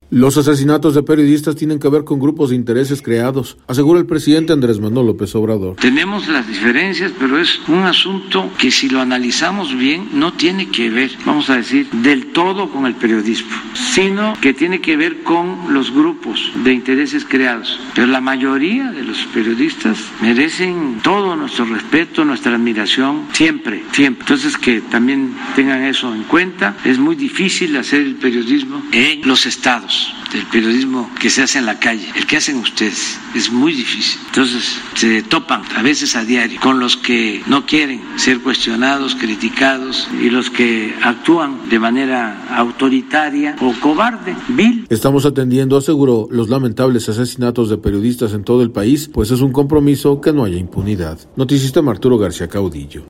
Los asesinatos de periodistas tienen que ver con grupos de intereses creados, asegura el presidente Andrés Manuel López Obrador. Tenemos las diferencias, pero es un asunto que si lo analizamos bien no tiene que ver, vamos a decir, del todo con el periodismo, sino que tiene que ver con los grupos de intereses creados. Pero la mayoría de los periodistas merecen todo nuestro respeto, nuestra admiración, siempre, siempre. Entonces que también tengan eso en cuenta. Es muy difícil hacer el periodismo en los estados. El periodismo que se hace en la calle, el que hacen ustedes, es muy difícil. Entonces se topan a veces a diario con los que no quieren ser cuestionados, criticados y los que actúan de manera autoritaria o cobarde, vil. Estamos atendiendo, aseguró, los lamentables asesinatos de periodistas en todo el país, pues es un compromiso que no haya impunidad. Noticista Arturo García Caudillo.